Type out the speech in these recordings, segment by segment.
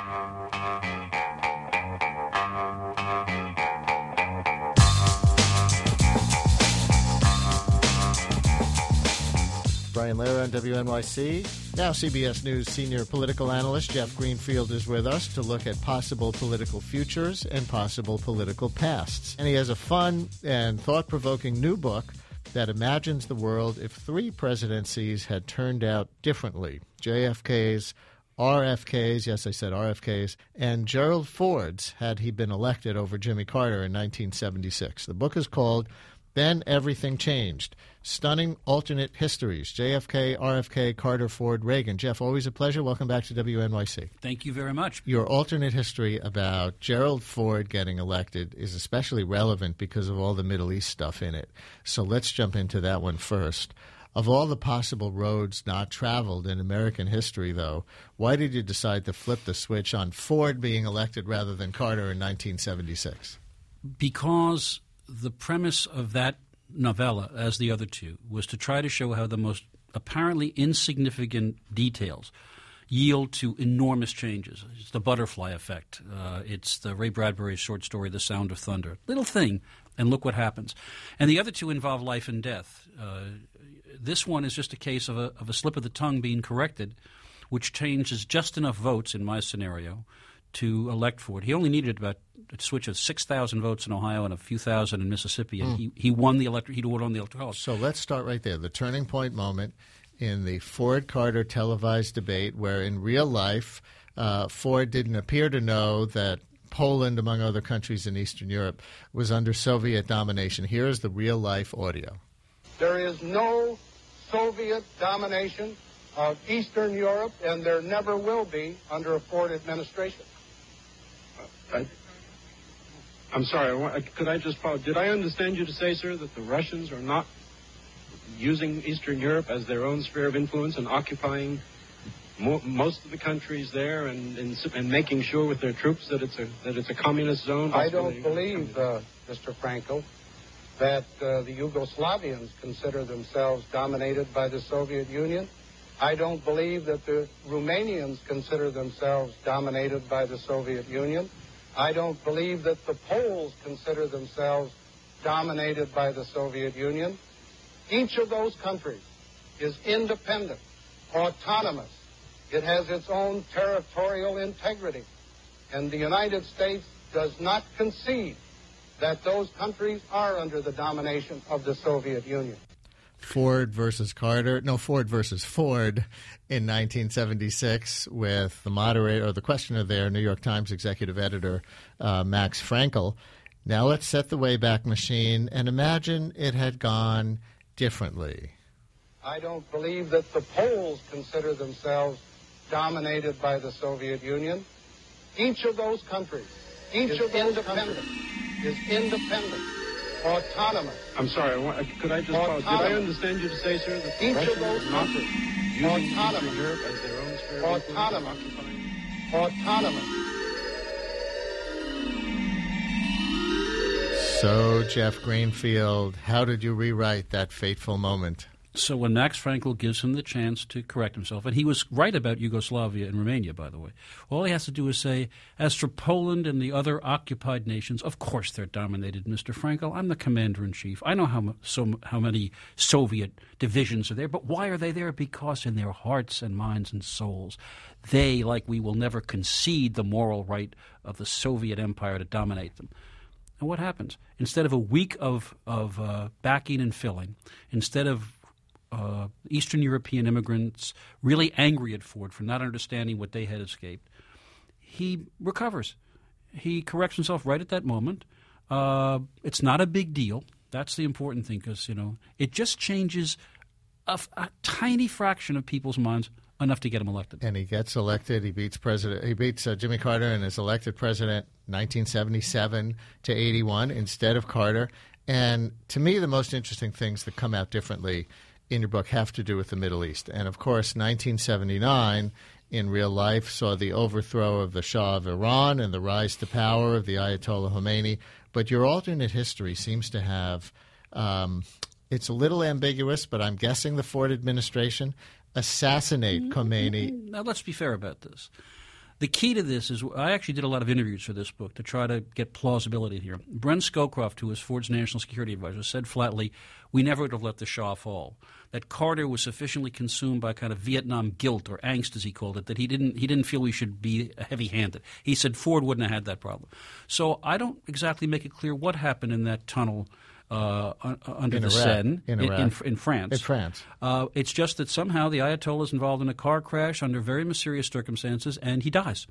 Brian Lehrer on WNYC. Now CBS News senior political analyst Jeff Greenfield is with us to look at possible political futures and possible political pasts. And he has a fun and thought-provoking new book that imagines the world if three presidencies had turned out differently. JFK's, RFK's, yes, I said RFK's, and Gerald Ford's had he been elected over Jimmy Carter in 1976. The book is called Then Everything Changed. Stunning alternate histories. JFK, RFK, Carter, Ford, Reagan. Jeff, always a pleasure. Welcome back to WNYC. Thank you very much. Your alternate history about Gerald Ford getting elected is especially relevant because of all the Middle East stuff in it. So let's jump into that one first. Of all the possible roads not traveled in American history, though, why did you decide to flip the switch on Ford being elected rather than Carter in 1976? Because the premise of that novella, as the other two, was to try to show how the most apparently insignificant details yield to enormous changes. It's the butterfly effect. It's the Ray Bradbury short story, The Sound of Thunder. Little thing, and look what happens. And the other two involve life and death. This one is just a case of a slip of the tongue being corrected, which changes just enough votes in my scenario to elect Ford. He only needed about a switch of 6,000 votes in Ohio and a few thousand in Mississippi, and he won the he won the electoral college. So let's start right there. The turning point moment in the Ford-Carter televised debate where in real life Ford didn't appear to know that Poland, among other countries in Eastern Europe, was under Soviet domination. Here is the real-life audio. There is no Soviet domination of Eastern Europe, and there never will be under a Ford administration. I'm sorry, could I just follow? Did I understand you to say, sir, that the Russians are not using Eastern Europe as their own sphere of influence and occupying most of the countries there and making sure with their troops that it's a communist zone? I don't believe, Mr. Frankel, that the Yugoslavians consider themselves dominated by the Soviet Union. I don't believe that the Romanians consider themselves dominated by the Soviet Union. I don't believe that the Poles consider themselves dominated by the Soviet Union. Each of those countries is independent, autonomous. It has its own territorial integrity. And the United States does not concede that those countries are under the domination of the Soviet Union. Ford versus Ford in 1976 with the moderator or the questioner there, New York Times executive editor Max Frankel. Now let's set the Wayback Machine and imagine it had gone differently. I don't believe that the Poles consider themselves dominated by the Soviet Union. Each of those countries is independent, autonomous. I'm sorry, could I just follow? Did I understand you to say, sir, that the Each of those Russians are not countries using autonomous. Eastern Europe as their own sphere of influence? Autonomous. So, Jeff Greenfield, how did you rewrite that fateful moment? So when Max Frankel gives him the chance to correct himself, and he was right about Yugoslavia and Romania, by the way, all he has to do is say, as for Poland and the other occupied nations, of course they're dominated, Mr. Frankel. I'm the commander-in-chief. I know how many Soviet divisions are there, but why are they there? Because in their hearts and minds and souls, they, like we, will never concede the moral right of the Soviet Empire to dominate them. And what happens? Instead of a week of backing and filling, instead of Eastern European immigrants really angry at Ford for not understanding what they had escaped, he recovers. He corrects himself right at that moment. It's not a big deal. That's the important thing because, it just changes a tiny fraction of people's minds enough to get him elected. And he gets elected. He beats Jimmy Carter and is elected president 1977 to 81 instead of Carter. And to me, the most interesting things that come out differently in your book have to do with the Middle East. And, of course, 1979 in real life saw the overthrow of the Shah of Iran and the rise to power of the Ayatollah Khomeini. But your alternate history seems to have it's a little ambiguous, but I'm guessing the Ford administration assassinate Khomeini. Now, let's be fair about this. The key to this is I actually did a lot of interviews for this book to try to get plausibility here. Brent Scowcroft, who was Ford's national security advisor, said flatly, we never would have let the Shah fall. That Carter was sufficiently consumed by kind of Vietnam guilt or angst, as he called it, that he didn't feel we should be heavy-handed. He said Ford wouldn't have had that problem. So I don't exactly make it clear what happened in that tunnel under the Seine in France. In France. It's just that somehow the Ayatollah is involved in a car crash under very mysterious circumstances, and he dies.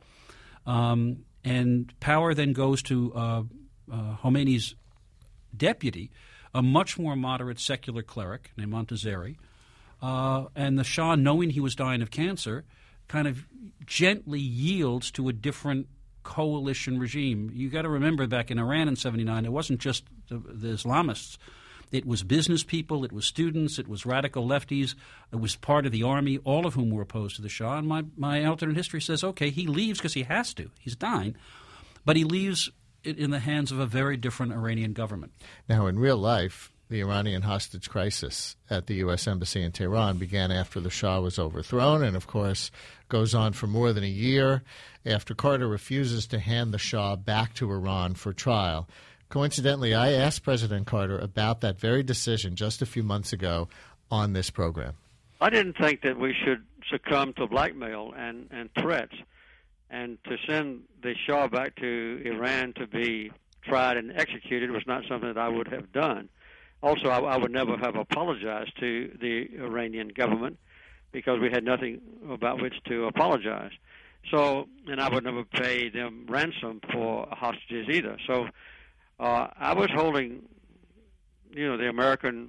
And power then goes to Khomeini's deputy, a much more moderate secular cleric named Montazeri. And the Shah, knowing he was dying of cancer, kind of gently yields to a different coalition regime. You got to remember back in Iran in 1979, it wasn't just the Islamists. It was business people, it was students, it was radical lefties, it was part of the army, all of whom were opposed to the Shah. And my alternate history says, okay, he leaves because he has to. He's dying. But he leaves it in the hands of a very different Iranian government. Now, in real life, the Iranian hostage crisis at the U.S. Embassy in Tehran began after the Shah was overthrown and, of course, goes on for more than a year after Carter refuses to hand the Shah back to Iran for trial. Coincidentally, I asked President Carter about that very decision just a few months ago on this program. I didn't think that we should succumb to blackmail and threats, and to send the Shah back to Iran to be tried and executed was not something that I would have done. Also, I would never have apologized to the Iranian government because we had nothing about which to apologize. So, and I would never pay them ransom for hostages either. So, I was holding, the American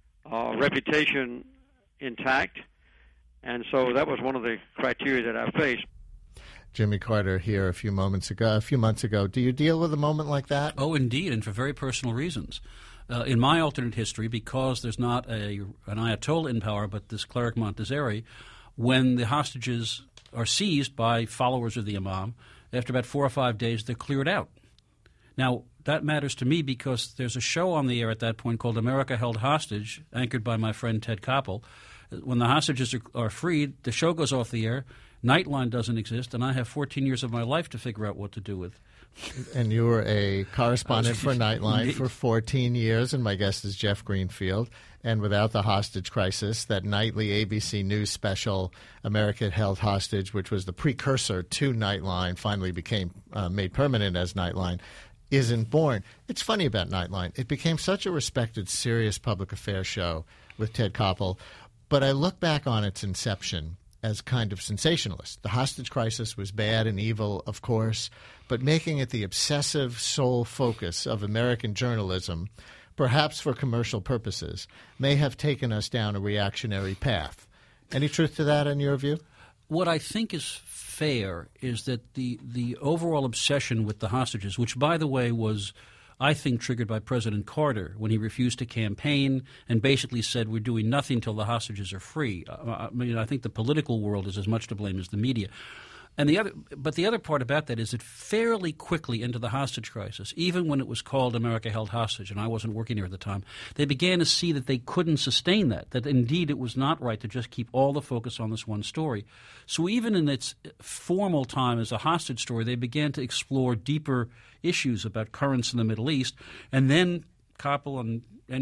reputation intact, and so that was one of the criteria that I faced. Jimmy Carter here a few months ago. Do you deal with a moment like that? Oh, indeed, and for very personal reasons. In my alternate history, because there's not an Ayatollah in power, but this cleric Montazeri, when the hostages are seized by followers of the Imam, after about 4 or 5 days, they're cleared out. Now, that matters to me because there's a show on the air at that point called America Held Hostage, anchored by my friend Ted Koppel. When the hostages are freed, the show goes off the air, Nightline doesn't exist, and I have 14 years of my life to figure out what to do with. And you were a correspondent for Nightline for 14 years, and my guest is Jeff Greenfield. And without the hostage crisis, that nightly ABC News special, America Held Hostage, which was the precursor to Nightline, finally became made permanent as Nightline, isn't born. It's funny about Nightline. It became such a respected, serious public affairs show with Ted Koppel, but I look back on its inception as kind of sensationalist. The hostage crisis was bad and evil, of course, but making it the obsessive sole focus of American journalism, perhaps for commercial purposes, may have taken us down a reactionary path. Any truth to that in your view? What I think is fair is that the overall obsession with the hostages, which, by the way, was, I think, triggered by President Carter when he refused to campaign and basically said we're doing nothing till the hostages are free. I think the political world is as much to blame as the media. And the other part about that is that fairly quickly into the hostage crisis, even when it was called America Held Hostage, and I wasn't working here at the time, they began to see that they couldn't sustain that indeed it was not right to just keep all the focus on this one story. So even in its formal time as a hostage story, they began to explore deeper issues about currents in the Middle East. And then Koppel and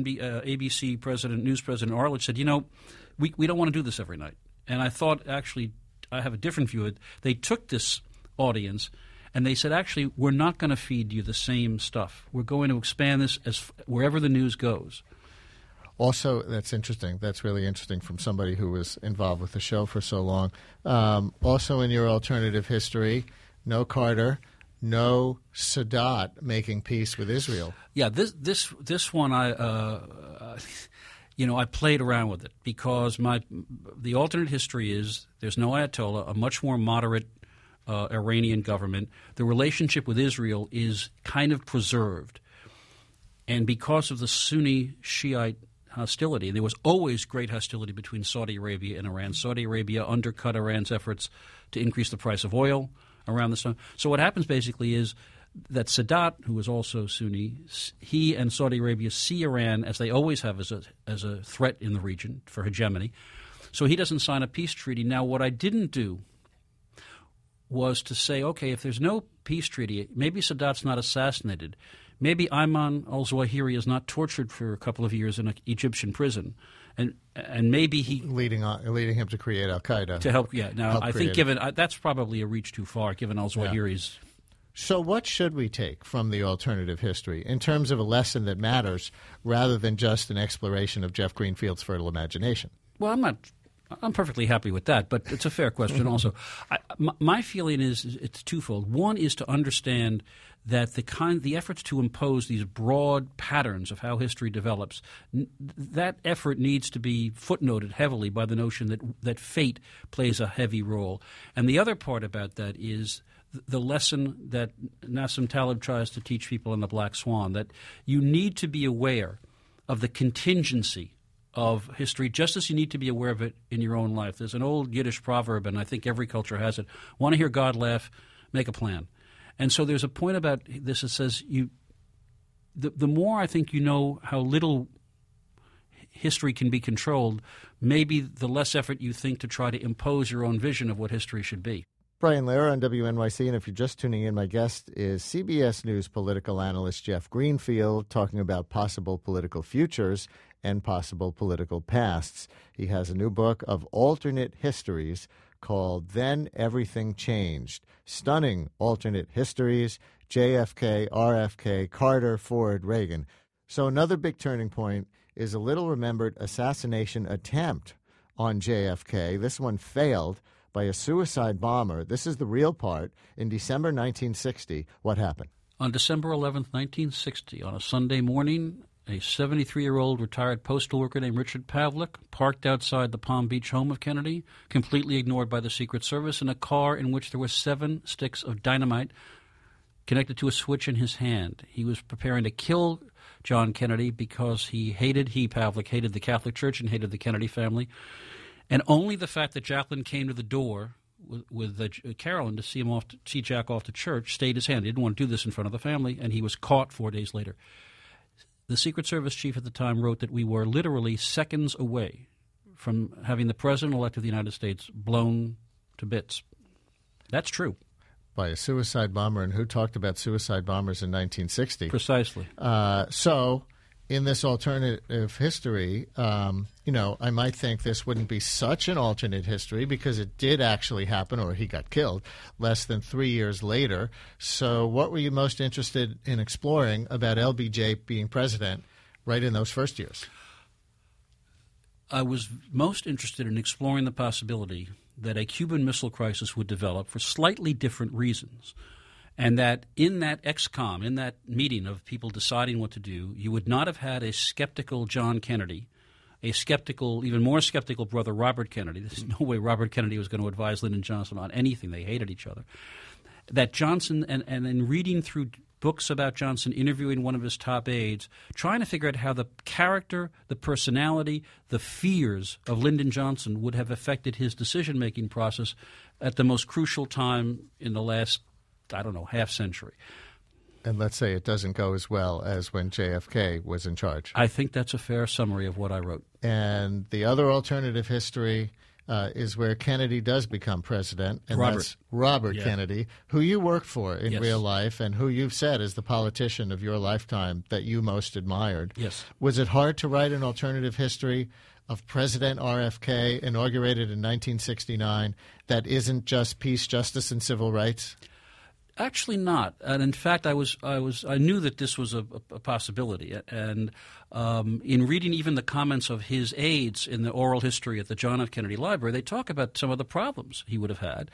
ABC News President Arledge said, we don't want to do this every night. And I thought, actually, I have a different view. They took this audience and they said, actually, we're not going to feed you the same stuff. We're going to expand this as wherever the news goes. Also, that's interesting. That's really interesting from somebody who was involved with the show for so long. Also in your alternative history, no Carter, no Sadat making peace with Israel. Yeah, this one I played around with it because the alternate history is there's no Ayatollah, a much more moderate Iranian government. The relationship with Israel is kind of preserved. And because of the Sunni Shiite hostility, there was always great hostility between Saudi Arabia and Iran. Saudi Arabia undercut Iran's efforts to increase the price of oil around this time. So what happens basically is that Sadat, who is also Sunni, he and Saudi Arabia see Iran, as they always have, as a threat in the region for hegemony. So he doesn't sign a peace treaty. Now, what I didn't do was to say, okay, if there's no peace treaty, maybe Sadat's not assassinated. Maybe Ayman al-Zawahiri is not tortured for a couple of years in an Egyptian prison. And maybe he leading him to create Al-Qaeda. To help, yeah. Now, I think that's probably a reach too far, given al-Zawahiri's... Yeah. So what should we take from the alternative history in terms of a lesson that matters rather than just an exploration of Jeff Greenfield's fertile imagination? Well, I'm perfectly happy with that, but it's a fair question also. My feeling is it's twofold. One is to understand that the efforts to impose these broad patterns of how history develops, that effort needs to be footnoted heavily by the notion that fate plays a heavy role. And the other part about that is the lesson that Nassim Taleb tries to teach people in The Black Swan, that you need to be aware of the contingency of history, just as you need to be aware of it in your own life. There's an old Yiddish proverb, and I think every culture has it: want to hear God laugh, make a plan. And so there's a point about this that says the more I think you know how little history can be controlled, maybe the less effort you think to try to impose your own vision of what history should be. Brian Lehrer on WNYC, and if you're just tuning in, my guest is CBS News political analyst Jeff Greenfield, talking about possible political futures and possible political pasts. He has a new book of alternate histories called Then Everything Changed. Stunning alternate histories, JFK, RFK, Carter, Ford, Reagan. So another big turning point is a little-remembered assassination attempt on JFK. This one failed by a suicide bomber. This is the real part. In December 1960, what happened? On December 11th, 1960, on a Sunday morning, a 73-year-old retired postal worker named Richard Pavlik parked outside the Palm Beach home of Kennedy, completely ignored by the Secret Service, in a car in which there were 7 sticks of dynamite connected to a switch in his hand. He was preparing to kill John Kennedy because Pavlik hated the Catholic Church and hated the Kennedy family. And only the fact that Jacqueline came to the door with Carolyn to see Jack off to church stayed his hand. He didn't want to do this in front of the family, and he was caught 4 days later. The Secret Service chief at the time wrote that we were literally seconds away from having the president-elect of the United States blown to bits. That's true. By a suicide bomber, and who talked about suicide bombers in 1960? Precisely. So in this alternative history, I might think this wouldn't be such an alternate history because it did actually happen, or he got killed, less than 3 years later. So what were you most interested in exploring about LBJ being president right in those first years? I was most interested in exploring the possibility that a Cuban Missile Crisis would develop for slightly different reasons. And that in that ex-com, in that meeting of people deciding what to do, you would not have had a skeptical John Kennedy, a skeptical, even more skeptical brother Robert Kennedy. There's no way Robert Kennedy was going to advise Lyndon Johnson on anything. They hated each other. That Johnson, and in reading through books about Johnson, interviewing one of his top aides, trying to figure out how the character, the personality, the fears of Lyndon Johnson would have affected his decision-making process at the most crucial time in the last, half century. And let's say it doesn't go as well as when JFK was in charge. I think that's a fair summary of what I wrote. And the other alternative history is where Kennedy does become president. And that's Robert Kennedy, who you worked for in real life and who you've said is the politician of your lifetime that you most admired. Yes. Was it hard to write an alternative history of President RFK, inaugurated in 1969, that isn't just peace, justice, and civil rights? Actually not. And in fact, I knew that this was a possibility. And in reading even the comments of his aides in the oral history at the John F. Kennedy Library, they talk about some of the problems he would have had.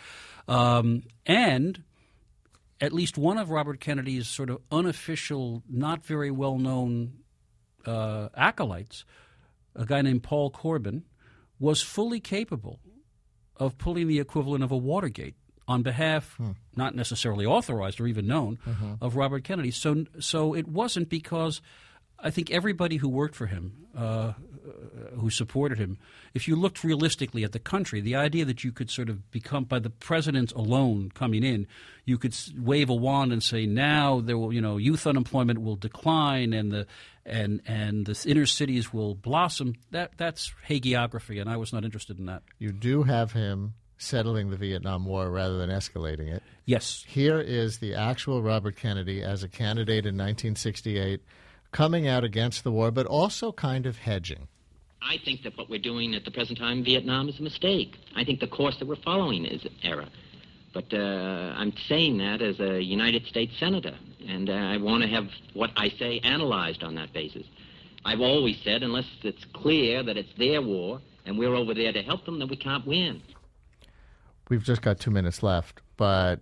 And at least one of Robert Kennedy's sort of unofficial, not very well-known acolytes, a guy named Paul Corbin, was fully capable of pulling the equivalent of a Watergate on behalf, not necessarily authorized or even known, of Robert Kennedy. So it wasn't because I think everybody who worked for him, who supported him, if you looked realistically at the country, the idea that you could sort of become, by the president alone coming in, you could wave a wand and say now there will, youth unemployment will decline and the inner cities will blossom. That's hagiography, and I was not interested in that. You do have him settling the Vietnam War rather than escalating it. Yes. Here is the actual Robert Kennedy as a candidate in 1968 coming out against the war, but also kind of hedging. I think that what we're doing at the present time in Vietnam is a mistake. I think the course that we're following is an error. But I'm saying that as a United States Senator, and I want to have what I say analyzed on that basis. I've always said, unless it's clear that it's their war and we're over there to help them, then we can't win. We've just got 2 minutes left, but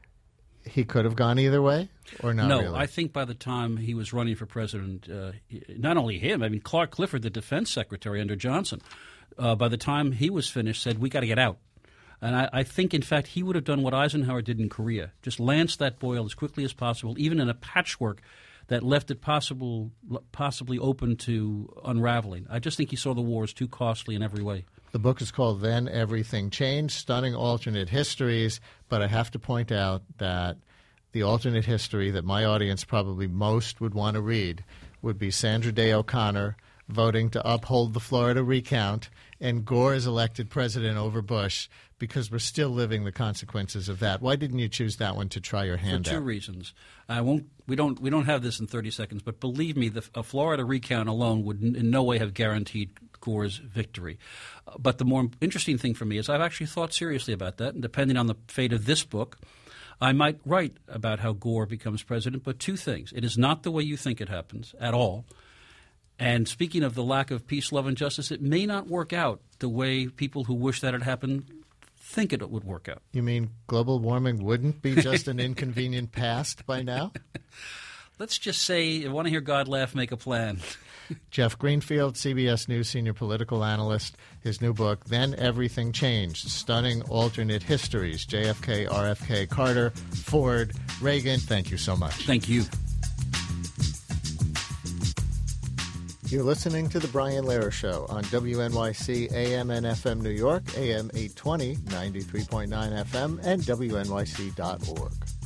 he could have gone either way, or not No, really? I think by the time he was running for president, not only him, I mean, Clark Clifford, the defense secretary under Johnson, by the time he was finished, said, we got to get out. And I think, in fact, he would have done what Eisenhower did in Korea, just lance that boil as quickly as possible, even in a patchwork that left it possibly open to unraveling. I just think he saw the war as too costly in every way. The book is called Then Everything Changed, Stunning Alternate Histories, but I have to point out that the alternate history that my audience probably most would want to read would be Sandra Day O'Connor voting to uphold the Florida recount and Gore is elected president over Bush, because we're still living the consequences of that. Why didn't you choose that one to try your hand For two at? reasons. We don't have this in 30 seconds, but believe me, a Florida recount alone would in no way have guaranteed Gore's victory. But the more interesting thing for me is I've actually thought seriously about that, and depending on the fate of this book, I might write about how Gore becomes president. But two things. It is not the way you think it happens at all. And speaking of the lack of peace, love, and justice, it may not work out the way people who wish that it happened think it would work out. You mean global warming wouldn't be just an inconvenient past by now? Let's just say, you want to hear God laugh, make a plan. Jeff Greenfield, CBS News senior political analyst. His new book, Then Everything Changed, Stunning Alternate Histories, JFK, RFK, Carter, Ford, Reagan. Thank you so much. Thank you. You're listening to The Brian Lehrer Show on WNYC AM and FM New York, AM 820, 93.9 FM, and WNYC.org.